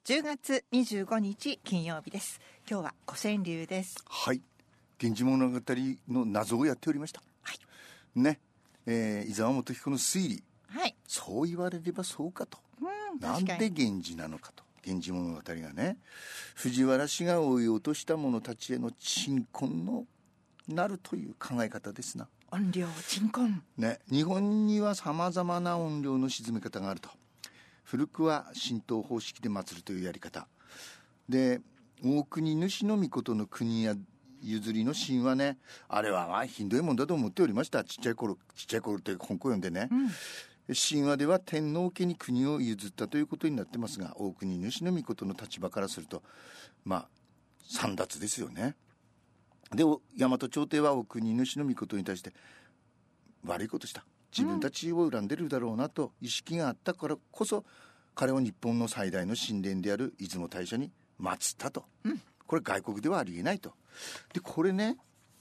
10月25日金曜日です。今日は古川流です。 はい、源氏物語の謎をやっておりました。 はいね、伊沢元彦の推理、 はい、 そう言われればそうかと、なんで源氏なのかと。源氏物語がね、藤原氏が追い落とした者たちへの鎮魂のなるという考え方ですな。 怨霊鎮魂、 ね、日本にはさまざまな怨霊の鎮め方があると。古くは神道方式で祀るというやり方で、大国主の命の国や譲りの神話ね、あれはまあひどいもんだと思っておりました。ちっちゃい頃って本読んでね、神話では天皇家に国を譲ったということになってますが、大国主の命の立場からするとまあ簒奪ですよね。で大和朝廷は大国主の命に対して悪いことした、自分たちを恨んでるだろうなと意識があったからこそ、彼を日本の最大の神殿である出雲大社に祀ったと、これ外国ではありえないと。でこれね、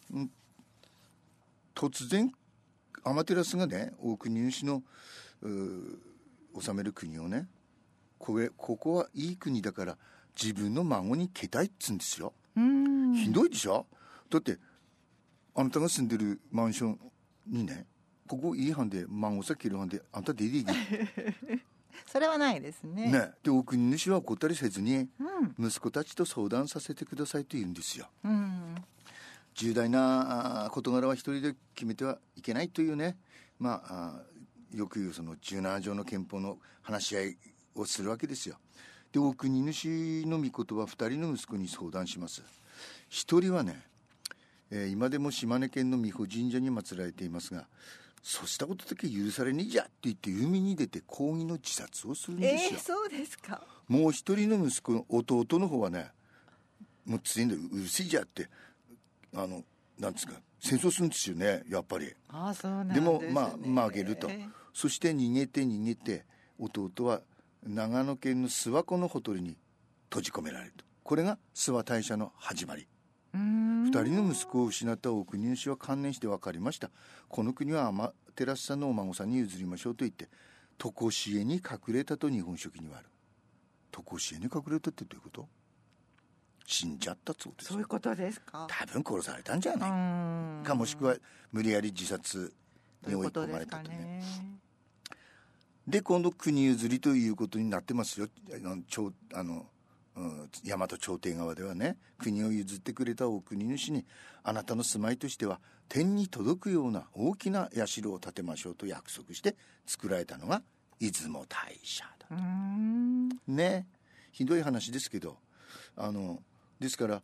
突然天照がね、大国主の治める国をね、ここはいい国だから自分の孫にけたいっつうんですよ。ひどいでしょ。だってあなたが住んでるマンションにね、ここいい班で孫さ切る班であんた出ていけそれはないですね。 で大国主は怒ったりせずに、息子たちと相談させてくださいと言うんですよ。重大な事柄は一人で決めてはいけないというね、よく言うその17条の憲法の話し合いをするわけですよ。で大国主の御事は2人の息子に相談します。一人はね、今でも島根県の美保神社に祀られていますが、そうしたことだけ許されねえじゃって言って海に出て抗議の自殺をするんですよ。 そうですか。 もう一人の息子の弟の方はね、もうついんでうるせえじゃってなんですか、戦争するんですよね、やっぱり。 そうなんですね。 でも曲げると。そして逃げて弟は長野県の諏訪湖のほとりに閉じ込められると。これが諏訪大社の始まり。二人の息子を失った大国主は観念して分かりました。この国は天照さんのお孫さんに譲りましょうと言って常しえに隠れたと日本書紀にはある。常しえに隠れたってどういうこと？死んじゃったってことですよ。 そういうことですか。 多分殺されたんじゃないか、もしくは無理やり自殺に追い込まれたとね。で今度国譲りということになってますよ。大和朝廷側ではね、国を譲ってくれた大国主に、あなたの住まいとしては天に届くような大きな社を建てましょうと約束して作られたのが出雲大社だと。ね、ひどい話ですけど、ですから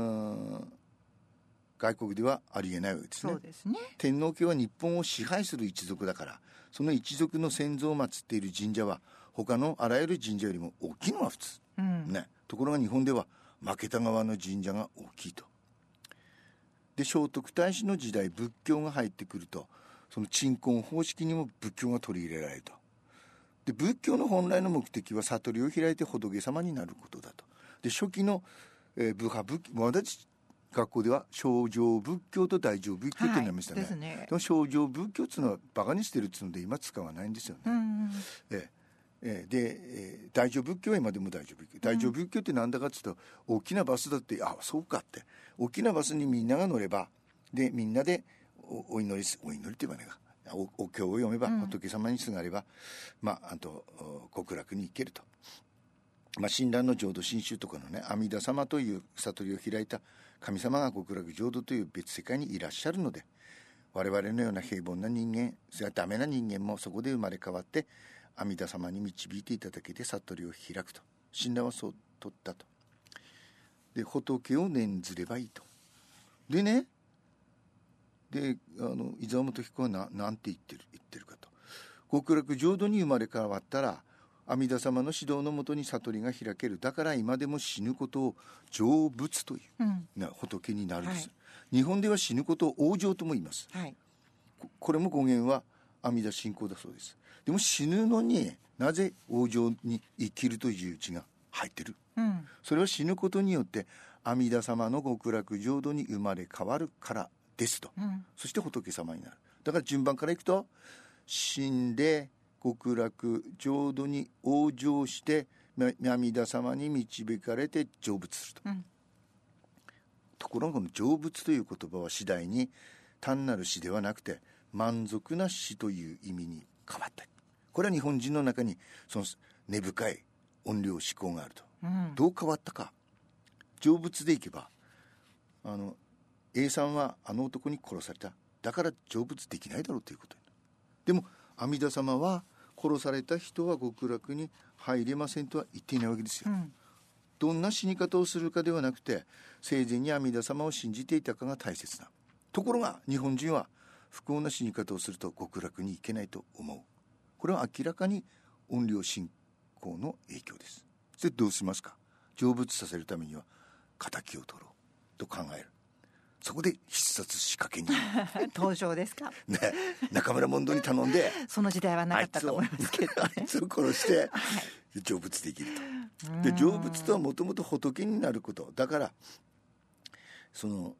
外国ではありえないわけですね。 そうですね。天皇家は日本を支配する一族だから、その一族の先祖を祀っている神社は他のあらゆる神社よりも大きいのが普通、ところが日本では負けた側の神社が大きいと。で聖徳太子の時代、仏教が入ってくると、その鎮魂方式にも仏教が取り入れられると。で仏教の本来の目的は悟りを開いて仏様になることだと。で初期の、部派仏教、私学校では小乗仏教と大乗仏教ってなりましたね。 ですね。 でも小乗仏教っていうのはバカにしてるっていうので今使わないんですよね。で、大乗仏教は今でも大乗仏教、大乗仏教ってなんだかって言うと、大きなバスだって、そうかって、大きなバスにみんなが乗れば、でみんなでお祈りって言えばね、お経を読めば、仏様にすがれば、極楽に行けると。親鸞の浄土真宗とかのね、阿弥陀様という悟りを開いた神様が極楽浄土という別世界にいらっしゃるので、我々のような平凡な人間、それはダメな人間もそこで生まれ変わって阿弥陀様に導いていただけて悟りを開くと。親鸞はそう取ったと。で仏を念ずればいいと。でね、で伊沢元彦はなんて言ってるかと。極楽浄土に生まれ変わったら阿弥陀様の指導のもとに悟りが開ける。だから今でも死ぬことを成仏という、仏になるんです、日本では死ぬことを往生とも言います、これも語源は阿弥陀信仰だそうです。でも死ぬのになぜ往生に生きるという字が入ってる、それは死ぬことによって阿弥陀様の極楽浄土に生まれ変わるからですと、そして仏様になる。だから順番からいくと、死んで極楽浄土に往生して阿弥陀様に導かれて成仏すると、ところがこの成仏という言葉は次第に単なる死ではなくて満足な死という意味に変わった。これは日本人の中にその根深い怨霊思考があると、どう変わったか。成仏でいけばA さんはあの男に殺された、だから成仏できないだろうということに。でも阿弥陀様は殺された人は極楽に入れませんとは言っていないわけですよ、どんな死に方をするかではなくて生前に阿弥陀様を信じていたかが大切な。ところが日本人は不幸な死に方をすると極楽に行けないと思う。これは明らかに怨霊信仰の影響です。それどうしますか。成仏させるためには仇を取ろうと考える。そこで必殺仕掛けに登場ですか、 ね、中村問答に頼んでその時代はなかったと思いますけど、ね、 あいつを殺して成仏できると。で成仏とはもともと仏になることだから、その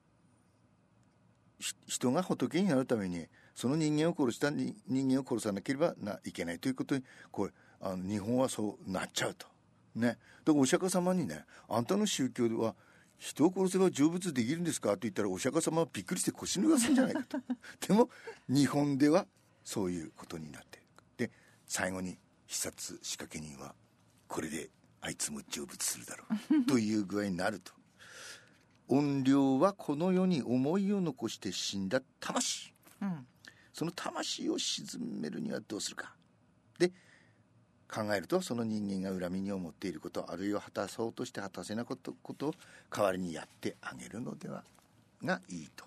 人が仏になるためにその人間を殺した人間を殺さなければいけないということにこれ日本はそうなっちゃうとね。だからお釈迦様にね、あんたの宗教では人を殺せば成仏できるんですかと言ったらお釈迦様はびっくりして腰抜かすんじゃないかとでも日本ではそういうことになっている。で最後に必殺仕掛け人はこれであいつも成仏するだろうという具合になると。怨霊はこの世に思いを残して死んだ魂、その魂を鎮めるにはどうするかで考えると、その人間が恨みに思っていること、あるいは果たそうとして果たせなかったことを代わりにやってあげるのではがいいと。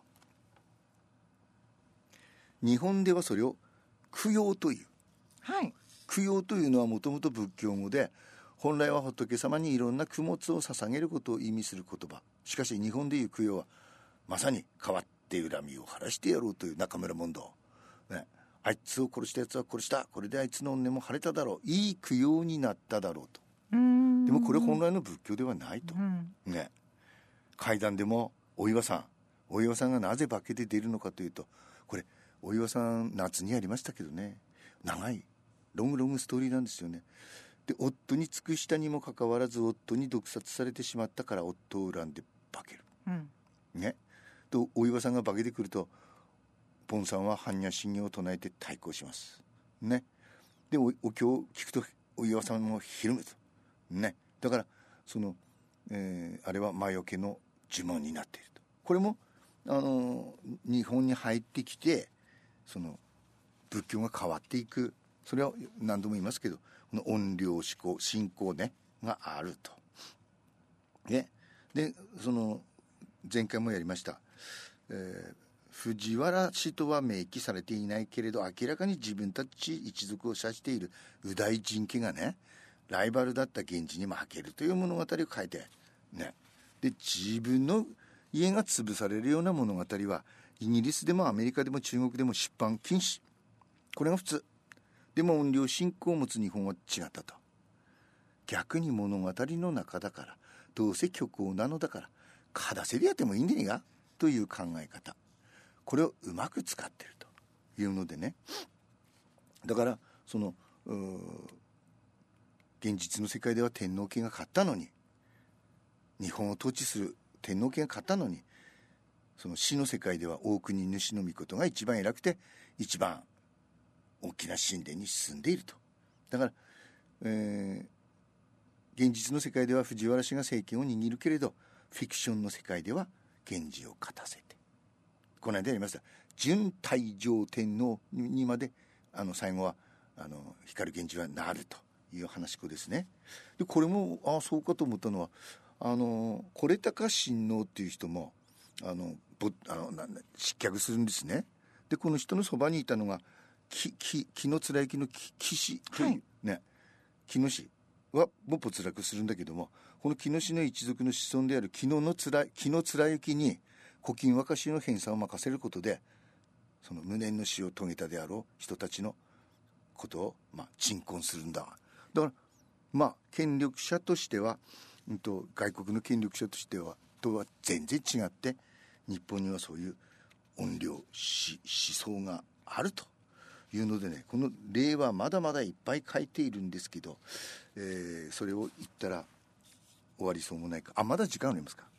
日本ではそれを供養という、供養というのはもともと仏教語で、本来は仏様にいろんな供物を捧げることを意味する言葉。しかし日本でいう供養はまさに代わって恨みを晴らしてやろうという中村問答、ね、あいつを殺したやつは殺した、これであいつの怨念も晴れただろう、いい供養になっただろうと。でもこれ本来の仏教ではないと、ね、怪談でもお岩さんがなぜ化けて出るのかというと、これお岩さん夏にやりましたけどね、長いロングストーリーなんですよね。で夫に尽くしたにもかかわらず夫に毒殺されてしまったから夫を恨んで化ける、ね。とお岩さんが化けてくるとポンさんは般若心経を唱えて対抗しますね。で お経を聞くとお岩さんもひるむとね。だからその、あれは魔除けの呪文になっていると。これも日本に入ってきてその仏教が変わっていく、それは何度も言いますけど、この怨霊思考信仰ねがあると、ね。でその前回もやりました、藤原氏とは明記されていないけれど明らかに自分たち一族を指している右大臣家がね、ライバルだった源氏に負けるという物語を書いてね。で自分の家が潰されるような物語はイギリスでもアメリカでも中国でも出版禁止、これが普通。でも怨霊信仰を持つ日本は違ったと。逆に物語の中だから、どうせ虚構なのだからかだせりやってもいいんでねえがという考え方、これをうまく使っているというのでね。だからその現実の世界では天皇家が勝ったのに、日本を統治する天皇家が勝ったのに、その死の世界では大国主の御事が一番偉くて一番大きな神殿に進んでいると。だから、現実の世界では藤原氏が政権を握るけれど、フィクションの世界では源氏を勝たせて、この間やりました準太上天皇にまで最後は光源氏はなるという話子ですね。でこれもそうかと思ったのは是高親王っていう人も失脚するんですね。でこの人のそばにいたのが紀貫之の紀氏というね、紀の氏はも没落するんだけども、この紀の氏の一族の子孫である紀貫之に古今和歌集の編纂を任せることで、その無念の死を遂げたであろう人たちのことを鎮魂するんだ。だから権力者としては、外国の権力者としてはとは全然違って、日本にはそういう怨霊思想があるというのでね、この例はまだまだいっぱい書いているんですけど、 それを言ったら終わりそうもないか。まだ時間ありますか。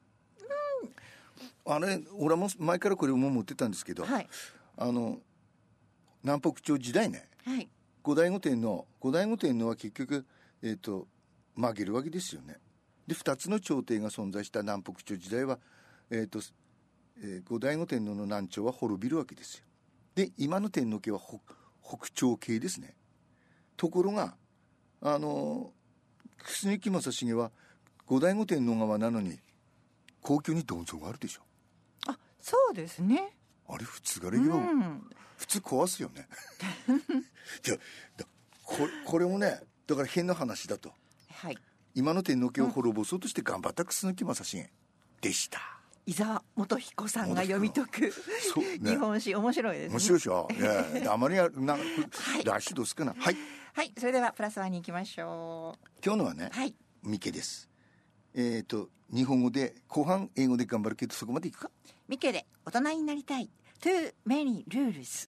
俺も前からこれも持ってたんですけど、はい、南北朝時代ね、はい、後醍醐天皇は結局、曲げるわけですよね。で2つの朝廷が存在した南北朝時代は、後醍醐天皇の南朝は滅びるわけですよ。で今の天皇家は北朝系ですね。ところが楠木正成は後醍醐天皇側なのに皇居に銅像があるでしょ。 そうですね。 あれ普通がれよ、普通壊すよねじゃこれもね、だから変な話だと、はい、今の天皇家を滅ぼそうとして頑張った楠木正成でした。 伊沢元彦さんが読み解く、日本史面白いですね。 面白いでしょ。あまり来週どうすかな。はい、 はい、それではプラスワンに行きましょう。 今日のはね、はい、ミケです。日本語で後半英語で頑張るけどそこまでいくか。 ミケで大人になりたい Too many rules。